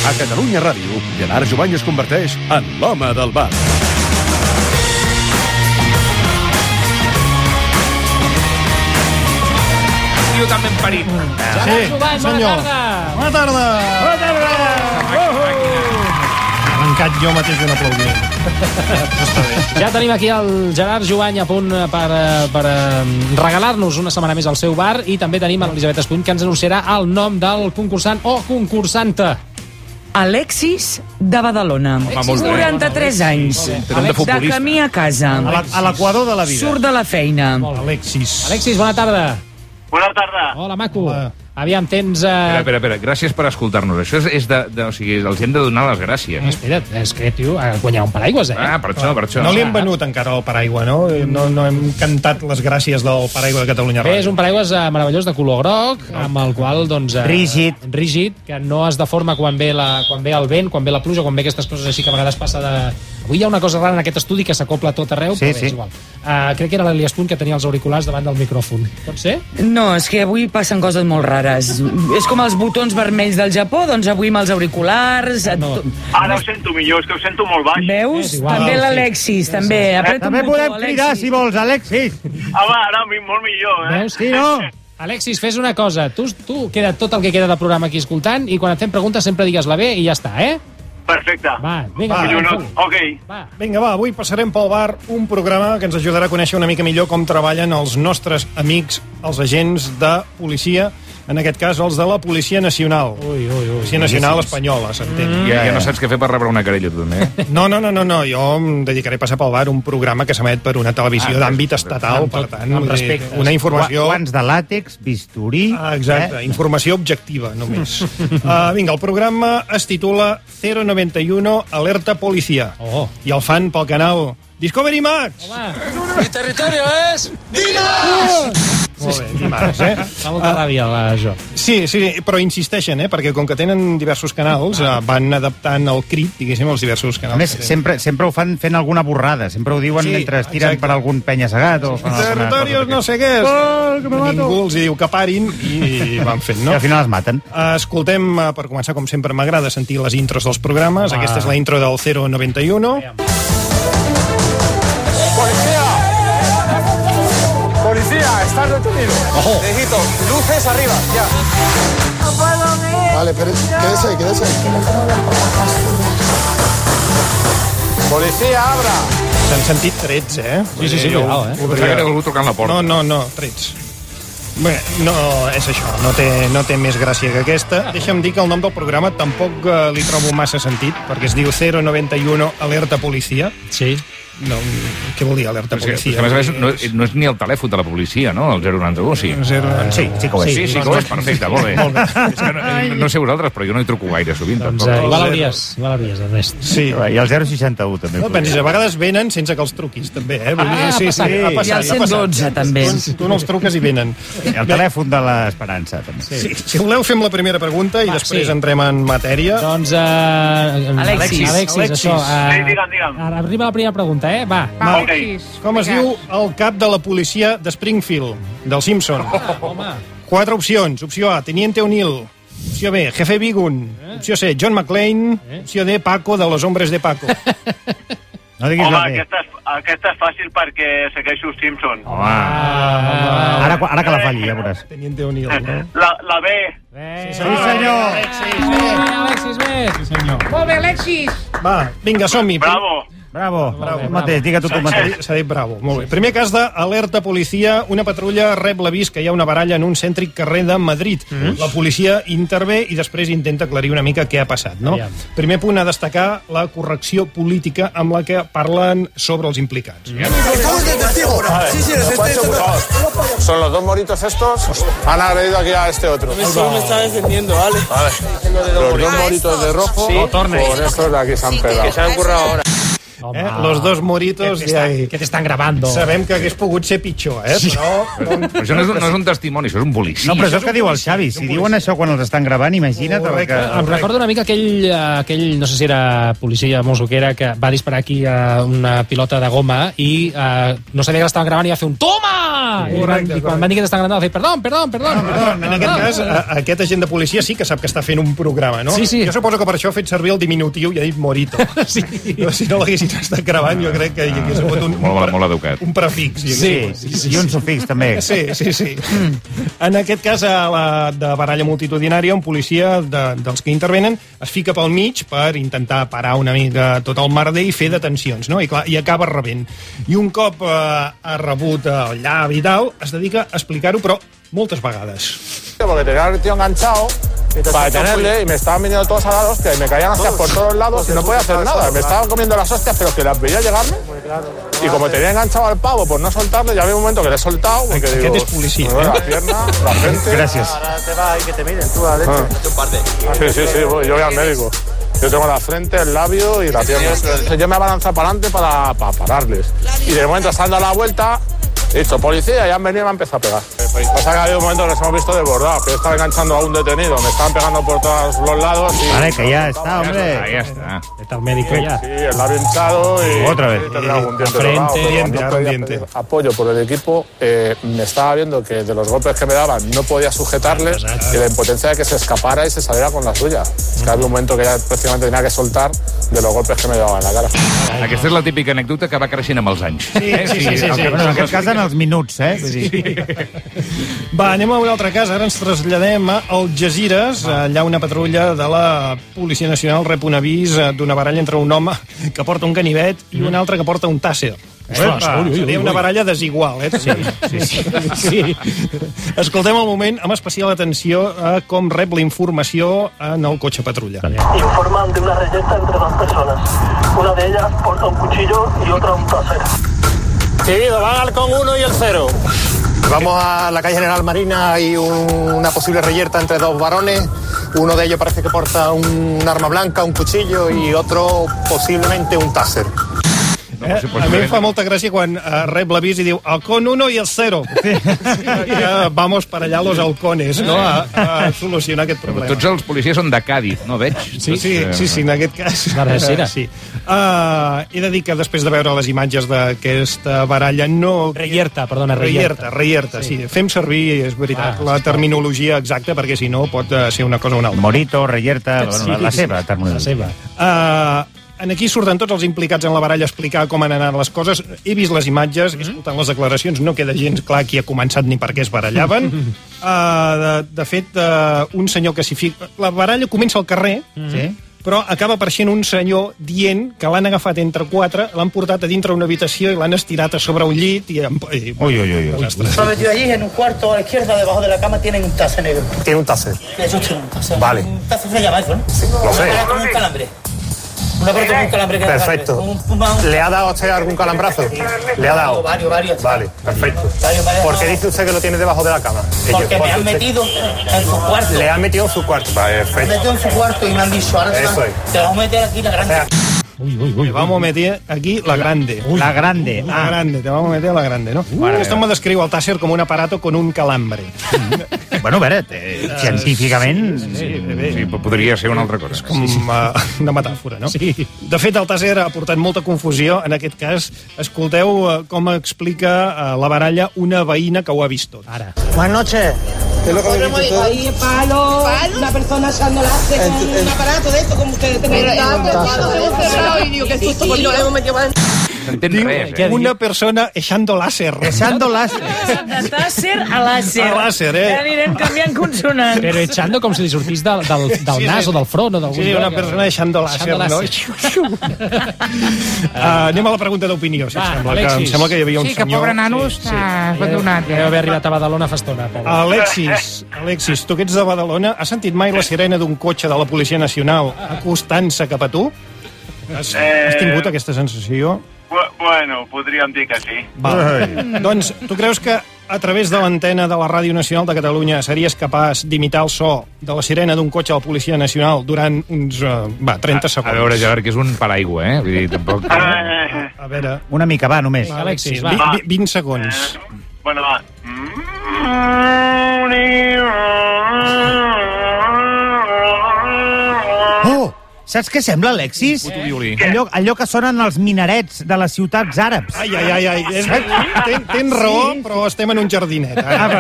A Catalunya Ràdio, Gerard Jovany es converteix en l'home del bar. Tio tan ben parit. Sí, senyor. Bona tarda. Bona tarda. He arrencat jo mateix un aplaudiment. Ja tenim aquí el Gerard Jovany a punt per regalar-nos una setmana més al seu bar, i també tenim l'Elisabet Espuny, que ens anunciarà el nom del concursant o concursanta. Alexis de Badalona, 43 anys, de camí a casa, A l'equador de la vida. surt de la feina. Alexis. Alexis, bona tarda. Bona tarda. Hola, maco. Hola. Aviam, tens... Espera, gràcies per escoltar-nos. Això és o sigui, els hem de donar les gràcies. Espera't, és que, tio, guanyar un paraigües, Per això. No li hem venut encara el paraigua, no? No hem cantat les gràcies del paraigua de Catalunya Bé, Ràdio. és un paraigües meravellós de color groc, amb el qual, doncs... Rígid, que no es deforma quan ve el vent, quan ve la pluja, quan ve aquestes coses així que a vegades passa de... Avui hi ha una cosa rara en aquest estudi que s'acopla tot arreu, però bé, és igual. Crec que era l'Elias Punt que tenia els auriculars davant del micròfon. Pot ser? No, és que avui passen coses molt rares. És com els botons vermells del Japó, doncs avui amb els auriculars... No. Ara ho sento millor, és que ho sento molt baix. Veus? És igual. També l'Alexis, també. Apreta un botó, Alexis. vols, Alexis. Home, ara molt millor, Veus? Sí, no? Alexis, fes una cosa. Tu queda tot el que queda de programa aquí escoltant, i quan et fem preguntes sempre digues la B i ja està, eh? Perfecte. Va, vinga. Ok. Va. Vinga, va, avui passarem pel bar un programa que ens ajudarà a conèixer una mica millor com treballen els nostres amics, els agents de policia, en aquest cas els de la Policia Nacional. Policia Nacional Espanyola, s'entén. Ja no saps què fer per rebre una querella, tu, també. No, jo em dedicaré a passar pel bar un programa que s'emet per una televisió d'àmbit estatal, per tant, amb respecte. una informació... Guants de làtex, bisturí... Exacte, informació objectiva, només. Vinga, el programa es titula 091 Alerta Policía. I el fan pel canal Discovery Max. Mi territorio es... Molt bé, dimarts, Fa molta ràbia, això. Sí, però insisteixen, perquè com que tenen diversos canals, van adaptant el crit, diguéssim, als diversos A canals. més, sempre ho fan fent alguna borrada. Sempre ho diuen mentre es tiren per algun penya-segat o fan alguna Territorios no sé què és. Ningú els diu que parin i van fent, no? I al final es maten. Escoltem, per començar, com sempre, m'agrada sentir les intros dels programes. Aquesta és la intro del 091. Policía, estás detenido. Necesito luces arriba, ya. Vale, pero quédese ahí. Policía, abra. S'han sentit trets, Sí, cuidado, Pensava que era algú trucant la porta. No, trets. Bé, no és això, no té més gràcia que aquesta. Deixa'm dir que el nom del programa tampoc li trobo massa sentit, perquè es diu 091 Alerta Policia. Sí. No, què vol dir alerta policia? A més, no és ni el telèfon de la policia, no? El 091, sí. Sí que ho és. Sí que ho és, perfecte, molt bé. És que no sé vosaltres, però jo no hi truco gaire sovint. Doncs igual hauries, Ernest. Sí. I el 061 també. No pensis, a vegades venen sense que els truquis, també, Vull dir, sí, ha passat. I el 112, també. Tu no els truques i venen. El telèfon de l'Esperança, també. Sí. Si voleu, fem la primera pregunta i després entrem en matèria. Doncs, Alexis, això... Sí, digue'm. Arriba la primera pregunta, va. Ok. Com es diu el cap de la policia de Springfield, del Simpson? Home. 4 opcions. Opció A, Teniente O'Neill. Opció B, Jefe Bigun. Opció C, John McClane. Opció D, Paco, de los hombres de Paco. No diguis Home, la B. aquesta és fàcil perquè segueixo Simpson. Ara que la falli, ja veuràs. Teniente O'Neill, no? La B. Sí, senyor. Alexis, bé. Sí, senyor. Molt bé, Alexis. Va, vinga, som-hi. Bravo. Tu mateix, digue tu mateix. S'ha dit bravo, molt bé. Primer cas d'alerta policia. Una patrulla rep l'avís que hi ha una baralla en un cèntric carrer de Madrid. La policia intervé i després intenta aclarir una mica què ha passat, no? Primer punt a destacar la correcció política amb la que parlen sobre els implicats. Son los dos moritos estos. Han agredido aquí a este otro. Solo me está defendiendo, ¿vale? Los dos moritos de rojo por estos de aquí se han pegado. Que se han currado ahora. Los dos moritos que t'estan grabando. Sabem que hagués pogut ser pitjor, Però això no és un testimoni, això és un policia. No, però això és que diu el Xavi. Si diuen això quan els estan gravant, imagina't el que... Em recordo una mica aquell, no sé si era policia mosso que era, que va disparar aquí a una pilota de goma i no sabia que l'estaven gravant i va fer un toma! I quan van dir que t'estaven gravant va fer perdó. En aquest cas, aquest agent de policia sí que sap que està fent un programa, no? Sí. Jo suposo que per això ha fet servir el diminutiu i ha dit morito. Sí. Si no l'haguessin estat gravant, jo crec que hi hagués hagut Molt educat. un prefix. Sí. I un sufix, també. Sí. En aquest cas, de baralla multitudinària, un policia dels que intervenen es fica pel mig per intentar parar una mica tot el merder i fer detencions, no? I acaba rebent. I un cop ha rebut el llavi i tal, es dedica a explicar-ho, però moltes vegades. Porque tenía el tío enganchado para detenerle y me estaban viniendo todos a la hostia y me caían hostias por todos lados y no podía hacer nada. Me estaban comiendo las hostias, pero que las veía llegarme. Y como tenía enganchado al pavo por no soltarle, ya había un momento que le he soltado. Porque digo, Aquest és policia. la pierna, la frente. Gràcies. Ahora te vas y que te miren tú a leche. Sí, yo voy al médico. Yo tengo la frente, el labio y la pierna. Yo me abalanzo para adelante para pararles. Y de momento se han dado la vuelta. He dicho, policía, ya han venido y me han empezado a pegar. Pasa que ha habido un momento que nos hemos visto desbordados, que yo estaba enganchando a un detenido, me estaban pegando por todos los lados. Y... Vale, que ya está, hombre. Ya está. Está el médico ya. Sí, el labio hinchado y... Otra vez. Tendrá algún diente Frente, tocado, pero diente, no podía diente. pedir apoyo por el equipo. Me estaba viendo que de los golpes que me daban no podía sujetarles y la impotencia de que se escapara y se saliera con la suya. Es que había un momento que ya prácticamente tenía que soltar de los golpes que me daban en la cara. Aquesta és la típica anècdota que va creixent amb els anys. Sí. Bueno, en aquest cas en els minuts, Vull dir... Va, anem a un altre cas. Ara ens traslladem a Algesires. Allà una patrulla de la Policia Nacional rep un avís d'una baralla entre un home que porta un ganivet i un altre que porta un tàsser. Seria una baralla desigual, Sí. Escoltem el moment amb especial atenció a com rep la informació en el cotxe patrulla. Informan de una reyerta entre dos personas. Una de ellas porta un cuchillo y otra un taser. Seguido, van al con 1 y el 0. Vamos a la calle General Marina, hay una posible reyerta entre dos varones. Uno de ellos parece que porta un arma blanca, un cuchillo, y otro posiblemente un taser. A mi em fa molta gràcia quan rep l'avís i diu el con 1 i el 0. Vamos per allà los halcones, no? A solucionar aquest problema. Tots els policies són de Càdiz, no veig? Sí, en aquest cas. Sí. He de dir que després de veure les imatges d'aquesta baralla no... Reyerta. Reyerta, sí. Fem servir, és veritat, la terminologia exacta, perquè si no pot ser una cosa o una altra. Morito, reyerta, la seva terminologia. Aquí surten tots els implicats en la baralla a explicar com han anat les coses. He vist les imatges, he escoltat les declaracions, no queda gens clar qui ha començat ni per què es barallaven. De fet, un senyor que s'hi fica... La baralla comença al carrer, però acaba apareixent un senyor dient que l'han agafat entre quatre, l'han portat a dintre una habitació i l'han estirat a sobre un llit i... Uy. Lo metió allí en un cuarto a la izquierda, debajo de la cama, tienen un taser negro. Tiene un taser. Eso tiene un taser. Vale. Un taser se llama eso, ¿no? Sí, lo sé. Como un calambre. Una parte de un calambre. Perfecto. ¿Le ha dado a usted algún calambrazo? ¿Le ha dado? Varios. Vale, perfecto. Varios. ¿Por qué dice usted que lo tiene debajo de la cama? Porque me han metido en su cuarto. Le han metido en su cuarto. Vale, Me han perfecto. metido en su cuarto y me han dicho, ahora Eso es. te vamos a meter aquí la grande. Te vamos a meter aquí la grande. La grande. La grande, te vamos a meter la grande, no? Esto me descriu el tàser com un aparato con un calambre. Bueno, a veure, científicament... Sí, podria ser una altra cosa. Com una metàfora, no? Sí. De fet, el tàser ha portat molta confusió. En aquest cas, escolteu com explica la baralla una veïna que ho ha vist tot. Ara. Buenas noches. ¿Qué es lo que habéis visto ustedes? Ahí palo, una persona echando láser con un aparato de esto, como ustedes tienen. S'entén res, Una persona echando láser. Echando láser. De tàser a làser. A làser, Ja anirem canviant consonants. Però echando com si li sortís del nas o del front o d'algun Sí, una lloc. persona echando láser, no? Anem a la pregunta d'opinió, si et sembla. Alexis. Em sembla que hi havia un senyor... Sí, que pobre nano està badonat. Deu haver arribat a Badalona fa estona. Alexis, tu que ets de Badalona, has sentit mai la sirena d'un cotxe de la Policia Nacional acostant-se cap a tu? Has tingut aquesta sensació? Bueno, podríem dir que sí. Doncs, tu creus que a través de l'antena de la Ràdio Nacional de Catalunya series capaç d'imitar el so de la sirena d'un cotxe de la Policia Nacional durant uns 30 segons? A veure, Gerard, que és un paraigua, eh? Vull dir, tampoc... A veure... Una mica, va, només. Alexis, va. 20 segons. Bueno, va. Oh! Saps què sembla, Alexis? Allò que sonen els minarets de les ciutats àrabs. Ai. Tens raó, però estem en un jardinet.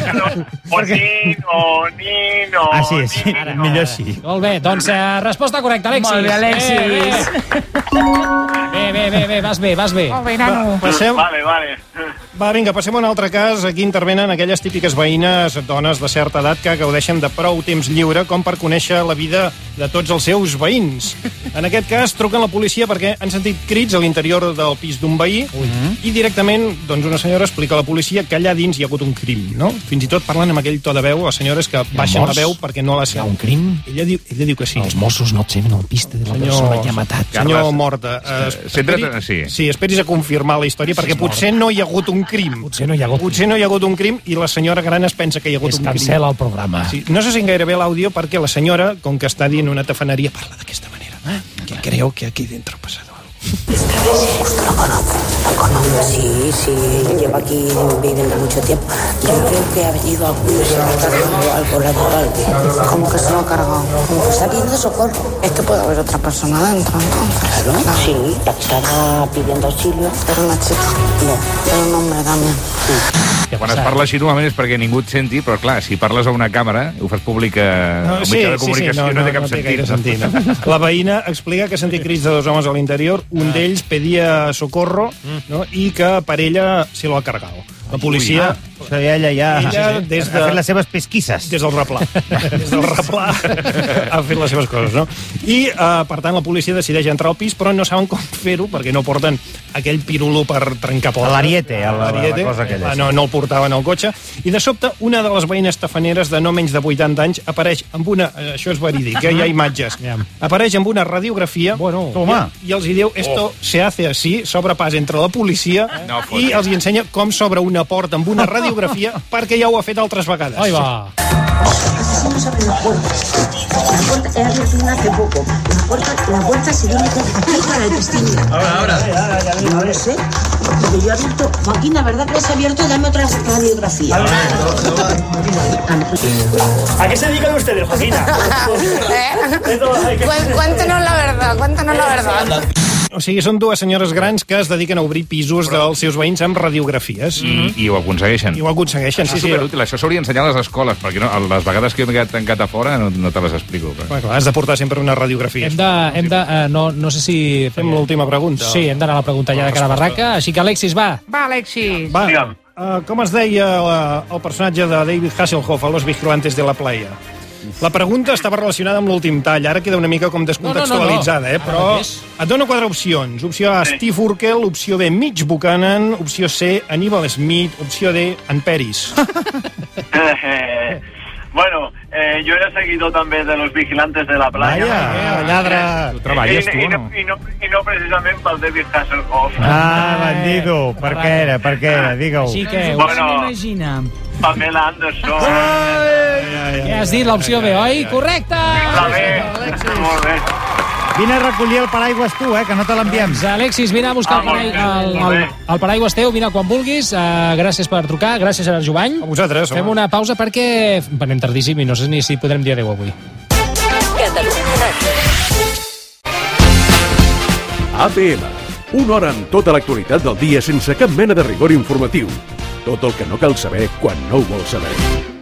Nino. Ah, sí, millor així. Molt bé, doncs resposta correcta, Alexis. Molt bé, Alexis. Bé, vas bé. Molt bé, nano. Vale. Va, vinga, passem a un altre cas. Aquí intervenen aquelles típiques veïnes, dones de certa edat, que gaudeixen de prou temps lliure com per conèixer la vida de tots els seus veïns. En aquest cas, truquen la policia perquè han sentit crits a l'interior del pis d'un veí i directament, doncs, una senyora explica a la policia que allà dins hi ha hagut un crim, no? Fins i tot parlen amb aquell to de veu, les senyores que baixen la veu perquè no la sent. Hi ha un crim? Ella diu que sí. Els Mossos no tenen el piste de la persona que ha matat. Senyor Morta, esperis a confirmar la història perquè potser no hi ha hagut un crim. Potser no hi ha hagut un crim i la senyora gran es pensa que hi ha hagut un crim. Es cancela el programa. Sí, no se sent gaire bé l'àudio perquè la senyora, com que està dient una tafaneria, parla d'aquesta manera. Que creo que aquí dentro ha pasado algo. ¿Usted lo conoce? Sí, lleva aquí viviendo mucho tiempo. Yo creo que ha venido alguno, se lo ha cargado algo laboral. ¿Cómo que se lo ha cargado? Como que está pidiendo socorro. Es que puede haber otra persona dentro, entonces. Claro, sí, la que estaba pidiendo auxilio. Era una chica. No, era un hombre también. Sí. Quan es parla així normalment és perquè ningú et senti, però clar, si parles a una càmera, ho fas públic a un mitjà de comunicació, no té cap sentit. No. La veïna explica que ha sentit crits de dos homes a l'interior, un d'ells pedia socorro, no? I que per ella se lo ha cargado. La policia... Ella ha fet les seves pesquisses. Des del replà. Ha fet les seves coses, no? I, per tant, la policia decideix entrar al pis, però no saben com fer-ho, perquè no porten aquell pirulo per trencar portes. L'ariete, la cosa aquella. No el portaven al cotxe. I de sobte, una de les veïnes tafaneres de no menys de 80 anys apareix amb una... Això és verídic, hi ha imatges. Apareix amb una radiografia i els diu, esto se hace así, s'obre pas entre la policia i els ensenya com s'obre una porta amb una radiografia perquè ja ho ha fet altres vegades. Ahí va. Así no se abren las puertas. La puerta he abierto una hace poco. La puerta se tiene que abrir para el piscina. Ahora. No lo sé. Porque yo he abierto... Joaquín, la verdad que se ha abierto, dame otra radiografía. ¿A qué se dedican ustedes, Joaquina? Cuéntanos la verdad. O sigui, són dues senyores grans que es dediquen a obrir pisos dels seus veïns amb radiografies. I ho aconsegueixen. I ho aconsegueixen, sí. És superútil. Això s'hauria d'ensenyar a les escoles, perquè les vegades que he quedat tancat a fora no te les explico. Clar, has de portar sempre una radiografia. No sé si... Fem l'última pregunta. Sí, hem d'anar a la pregunta ja de cara a barraca. Així que, Alexis, va. Va, Alexis. Va. Com es deia el personatge de David Hasselhoff a Los Vigilantes de la Playa? La pregunta estava relacionada amb l'últim tall. Ara queda una mica com descontextualitzada, però et dono 4 opcions. Opció A, Steve Urkel. Opció B, Mitch Buchanan. Opció C, Aníbal Smith. Opció D, en Peris. Bueno, yo era seguidor también de Los Vigilantes de la Playa. Vaya, lladre. Tu treballes, tu, no? I no precisament pel David Hasselhoff. Bandido. Per què era? Digue-ho. Així que ho s'imagina. Pamela Anderson. Què has dit? L'opció B, oi? Correcte! La B. Molt bé. Vine a recollir el paraigües tu, que no te l'enviem. Alexis, vine a buscar el paraigües teu, vine quan vulguis. Gràcies per trucar, gràcies a Jovany. A vosaltres. Fem una pausa perquè anem tardíssim i no sé ni si podrem dir adéu avui. APM, una hora amb tota l'actualitat del dia sense cap mena de rigor informatiu. Tot el que no cal saber quan no ho vols saber.